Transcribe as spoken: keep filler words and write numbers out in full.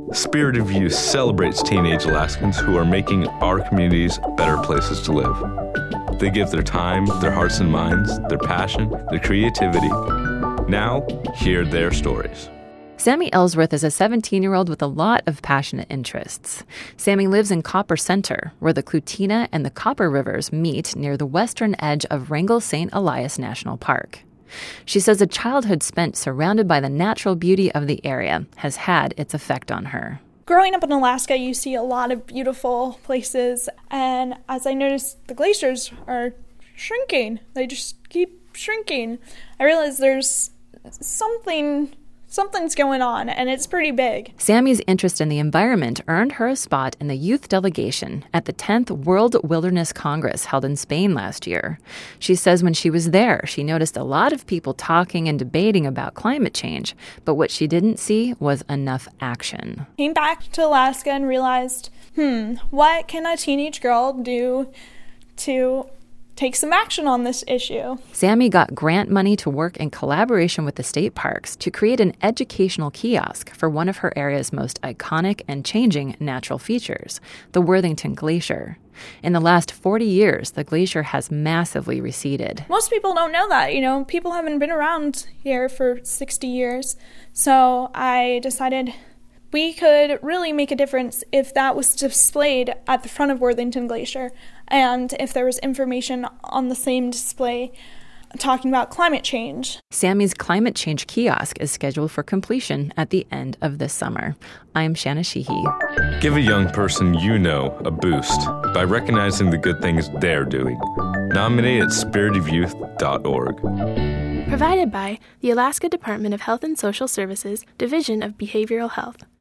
Spirit of Youth celebrates teenage Alaskans who are making our communities better places to live. They give their time, their hearts and minds, their passion, their creativity. Now, hear their stories. Sammy Ellsworth is a seventeen-year-old with a lot of passionate interests. Sammy lives in Copper Center, where the Clutina and the Copper Rivers meet near the western edge of Wrangell Saint Elias National Park. She says a childhood spent surrounded by the natural beauty of the area has had its effect on her. Growing up in Alaska, you see a lot of beautiful places, and as I noticed, the glaciers are shrinking. They just keep shrinking. I realized there's something... Something's going on, and it's pretty big. Sammy's interest in the environment earned her a spot in the youth delegation at the tenth World Wilderness Congress held in Spain last year. She says when she was there, she noticed a lot of people talking and debating about climate change, but what she didn't see was enough action. Came back to Alaska and realized, hmm, what can a teenage girl do to take some action on this issue? Sammy got grant money to work in collaboration with the state parks to create an educational kiosk for one of her area's most iconic and changing natural features, the Worthington Glacier. In the last forty years, the glacier has massively receded. Most people don't know that. You know, people haven't been around here for sixty years. So I decided we could really make a difference if that was displayed at the front of Worthington Glacier, and if there was information on the same display talking about climate change. Sammy's climate change kiosk is scheduled for completion at the end of this summer. I'm Shanna Sheehy. Give a young person you know a boost by recognizing the good things they're doing. Nominate at spirit of youth dot org. Provided by the Alaska Department of Health and Social Services, Division of Behavioral Health.